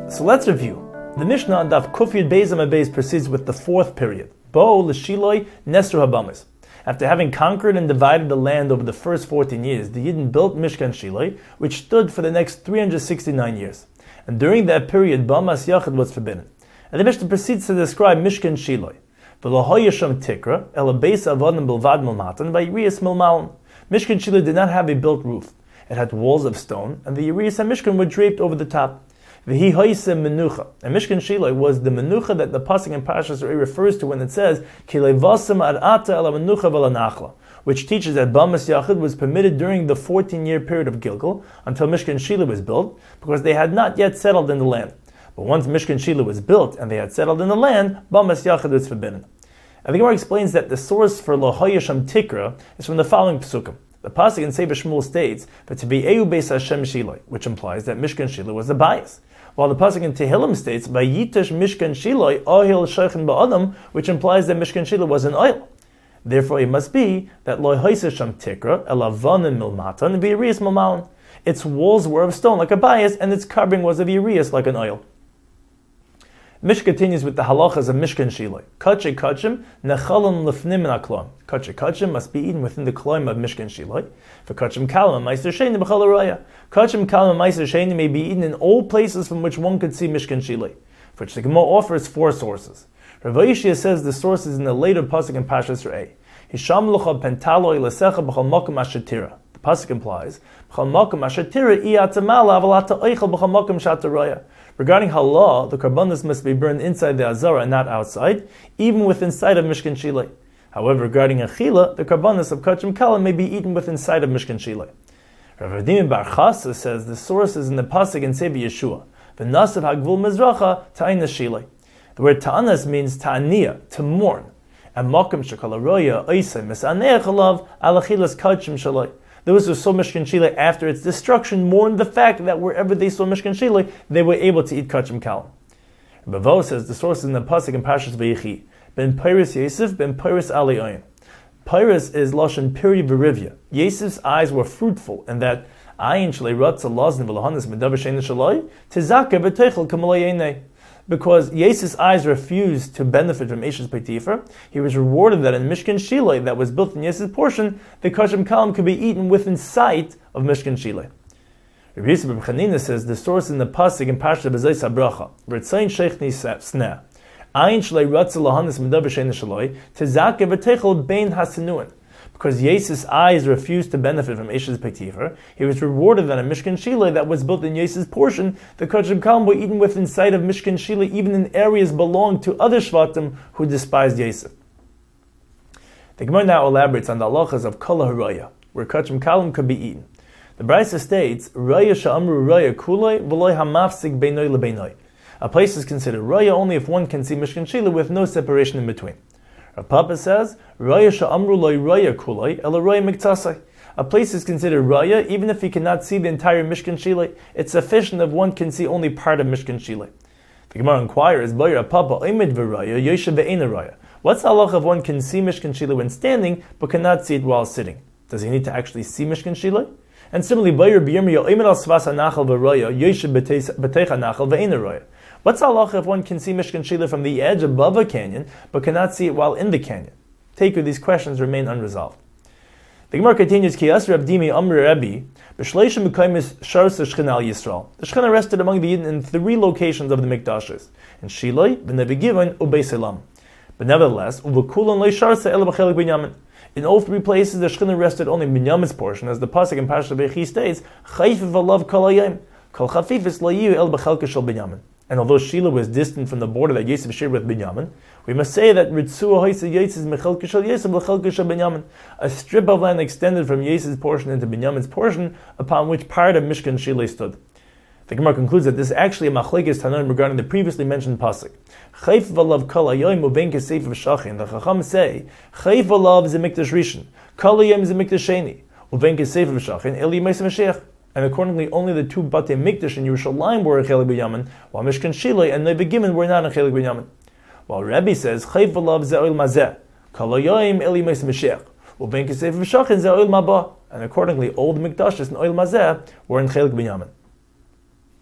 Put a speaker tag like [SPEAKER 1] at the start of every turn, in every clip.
[SPEAKER 1] So let's review. The Mishnah on Daf Kuf Yud Beis Amud Beis proceeds with the fourth period. Bo l'shiloi nesru habamis. After having conquered and divided the land over the first 14 years, the Yidden built Mishkan Shiloi, which stood for the next 369 years. And during that period, Bamas Yachid was forbidden. And the Mishnah proceeds to describe Mishkan Shiloi. V'lo hoyasham tikra, el beis avodim bilvad milmatan, v'yiriyas milmalan. Mishkan Shiloi did not have a built roof. It had walls of stone, and the Yiriyas and Mishkan were draped over the top. V'hi hoysem menucha. And Mishkan Shiloi was the menucha that the pasuk in Parashas Re'eh refers to when it says, Ki levasem ad ata el menucha v'lanachla, which teaches that Bamas Yachid was permitted during the 14-year period of Gilgal until Mishkan Shiloi was built, because they had not yet settled in the land. But once Mishkan Shiloi was built and they had settled in the land, Bamas Yachid was forbidden. And the Gemara explains that the source for Lo Hayasham Tikra is from the following psukim. The pasuk in Sefer Shmuel states, "But to be Be'eu Beis Hashem Shiloi," which implies that Mishkan Shiloi was the bias. While the pasuk in Tehillim states, "Vayitesh Mishkan Shiloi Ohil Sheichen Ba'adam," which implies that Mishkan Shiloi was an oil. Therefore, it must be that Lo Hayasham Tikra Elavanim Milmatan V'Yiriyas Milmalan. Its walls were of stone like a bias, and its covering was of Yiriyas like an oil. Mishnah continues with the halachas of Mishkan Shiloi. Kache kachim nechalim lefnim min haklom. Kache kachim must be eaten within the kloim of Mishkan Shiloi. For kachim kalam meiser sheni b'chol haraya. Kachim kalam meiser sheni may be eaten in all places from which one could see Mishkan Shiloi, for which the Gemara offers four sources. Rav Yishia says the source is in the later pasuk in Parashas Re'eh. Hisham lucha pentaloi lesecha b'chol makom ashetira. The pasuk implies b'chol makom ashetira iyatamala avalata oichel b'chol makom shataraya. Regarding halah, the karbanos must be burned inside the azara and not outside, even within inside of Mishkan Shiloi. However, regarding achila, the karbanos of kachim kalam may be eaten within inside of Mishkan Shiloi. Rav Adimi Bar Chasa says the source is in the pasuk in Sefer Yeshua. V'nasav hagvul mizracha ta'ina Shiloi. The word ta'anas means ta'aniya, to mourn. And makom shekal haroya oisei misaneach alav alachilas kachim Shiloi. Those who saw Mishkan Shiloi after its destruction mourned the fact that wherever they saw Mishkan Shiloi, they were able to eat kachim kalam. Bavo says the source is in the pasuk in Parashas Vayechi. Ben Peiris Yosef, ben Peiris Ali Oyin. Peiris is lashon piri v'rivya. Yosef's eyes were fruitful, and that ayin shalei ratza lazn v'lahanis medavar shein shaloi tizaka v'teichel kamalay. Because Yosef's eyes refused to benefit from Eshes Potiphar, he was rewarded that in Mishkan Shiloi that was built in Yosef's portion, the kachim kalam could be eaten within sight of Mishkan Shiloi. Rabbi Yisrael ben Chanina says the source in the pasuk in Parashat B'zayis HaBracha, V'tzayin sheichni sneh, ayin shlei ratza lahanis medavar shein shaloi, tezake v'teichel bein hasenuin. Because Yosef's eyes refused to benefit from Eshes Potiphar, he was rewarded that in Mishkan Shiloi that was built in Yosef's portion, the kachim kalam were eaten within sight of Mishkan Shiloi, even in areas belonged to other shvatim who despised Yosef. The Gemara now elaborates on the halachas of kol haraya, where kachim kalam could be eaten. The Brisa states, "Raya sha'amru raya kuloi v'loi hamafsik beinoi lebeinoi." A place is considered raya only if one can see Mishkan Shiloi with no separation in between. Rav Papa says, "Raya sha'amru loy raya kuloi ela raya miktasai." A place is considered raya even if he cannot see the entire Mishkan Shiloi. It's sufficient if one can see only part of Mishkan Shiloi. The Gemara inquires, "Rav Papa oimid v'raya yoshev ve'ena raya." What's the halach if one can see Mishkan Shiloi when standing but cannot see it while sitting? Does he need to actually see Mishkan Shiloi? And similarly, Bayir b'yirmiyah oimid al svas hanachal v'raya yoshev b'teich hanachal ve'ena raya. What's the halacha if one can see Mishkan Shiloi from the edge above a canyon, but cannot see it while in the canyon? Take you, these questions remain unresolved. The Gemara continues, Ki Yasser Abdimi Amri Rebbe, B'shleishim B'kaimis Sharsa Shechina al Yisrael. The Shechina rested among the Yidden in 3 locations of the Mikdashes, in Shiloi, B'Nevi Givon, U'Beis Elam. But nevertheless, U'V'kulon Lei Sharsa Ela B'chelik Binyamin. In all 3 places, the Shechina rested only in Binyamin's portion, as the pasuk in Parashat Vayechi states, Chayif v'alav kol hayom, kol chafifis lo yiyu el b'chelka shel Binyamin. And although Shiloh was distant from the border that Yosef shared with Binyamin, we must say that Ritzua Hoysa Yosef Mechelka Shel Yosef L'Chelka Shel Binyamin, a strip of land extended from Yosef's portion into Binyamin's portion, upon which part of Mishkan Shiloh stood. The Gemara concludes that this is actually a machlekes Tanoim regarding the previously mentioned pasuk. Chayif v'alav kol hayom u'ben kesef v'shachin. The Chacham say Chayif v'alav is a mikdash rishon, kol hayom is a mikdash sheni, u'ben kesef v'shachin eli meis Mashiach. And accordingly, only the 2 Batei Mikdash in Yerushalayim were in Chelik Binyamin, while Mishkan Shiloi and Nevi Gimon were not in Chelik Binyamin. While Rebbe says, Chayv v'lav ze oil mazeh, kol hayoim eli meis Mashiach, u'ben kesef v'shachin ze oil mabah. And accordingly, all the Mikdashes and oil mazeh were in Chelik Binyamin.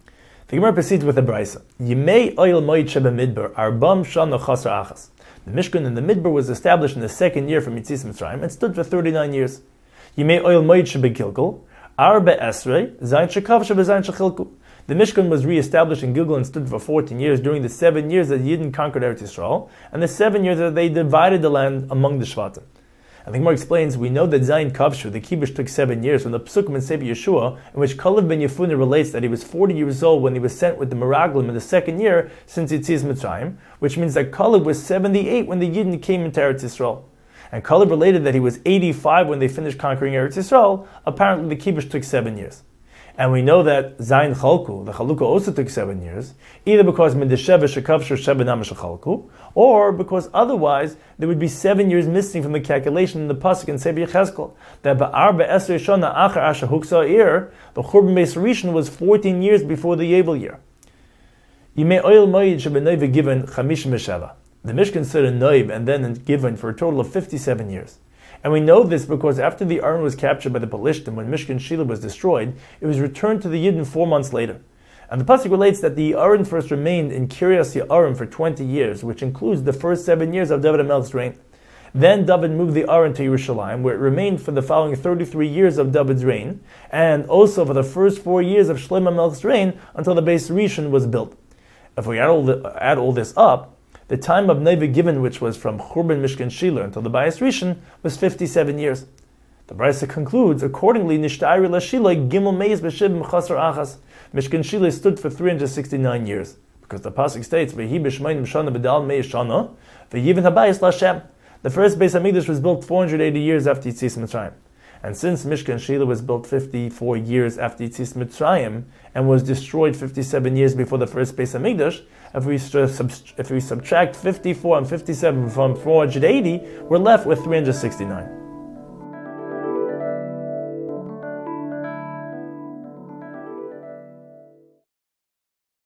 [SPEAKER 1] The Gemara proceeds with a brisa. Yimei oil moed sheba midbar arbam shana chasar achas. The Mishkan in the Midbar was established in the second year from Yetzias Mitzrayim and stood for 39 years. Yimei oil moed sheba Gilgal arba esrei zayin shekav sheba zayin shechilku. The Mishkan was re-established in Gilgal and stood for 14 years during the 7 years that Yidden conquered Eretz Yisrael and the 7 years that they divided the land among the Shvatim. And the Gemara explains, we know that Zayin Kavshu, the Kibush, took 7 years from the Pesukim in Sefer Yeshua, in which Kalev ben Yefuneh relates that he was 40 years old when he was sent with the Meraglim in the second year since Yetzias Mitzrayim, which means that Kalev was 78 when the Yidden came into Eretz Yisrael. And Kalev related that he was 85 when they finished conquering Eretz Yisrael. Apparently the Kibush took 7 years. And we know that Zayin Chalku, the Chalukah, also took 7 years, either because Midesheva Shekavshur Shebenam Shechalku, or because otherwise there would be 7 years missing from the calculation in the pasuk in Sefer Yechezkel that Ba'arba Esrei Shana Achar Asher Huksa Ir, the Churban Beis Rishon was 14 years before the Yabel year. Yimei Oil Moed Shebenayv given Chamishim B'Sheva. The Mishkan stood in Noiv and then given for a total of 57 years. And we know this because after the Aron was captured by the Pelishtim, when Mishkan Shiloh was destroyed, it was returned to the Yidden 4 months later. And the pasuk relates that the Aron first remained in Kiryas Ye'arim for 20 years, which includes the first 7 years of David HaMelech's reign. Then David moved the Aron to Yerushalayim, where it remained for the following 33 years of David's reign, and also for the first 4 years of Shlomo HaMelech's reign until the Beis Rishon was built. If we add all this up, the time of Neve given, which was from Churban Mishkan Shiloh until the Beis Rishon, was 57 years. The Brisa concludes, accordingly, Nishtari LaShiloh Gimel Meis B'Shibim Chasar Achas. Mishkan Shiloh stood for 369 years, because the pasuk states, V'hi b'shmayim shana b'dal mei shana, v'yivin habayis l'Hashem. The first Beis Hamikdash was built 480 years after Yetzias Mitzrayim. And since Mishkan Shiloh was built 54 years after Yetzias Mitzrayim and was destroyed 57 years before the first Beis Hamikdash, if we subtract 54 and 57 from 480, we're left with 369.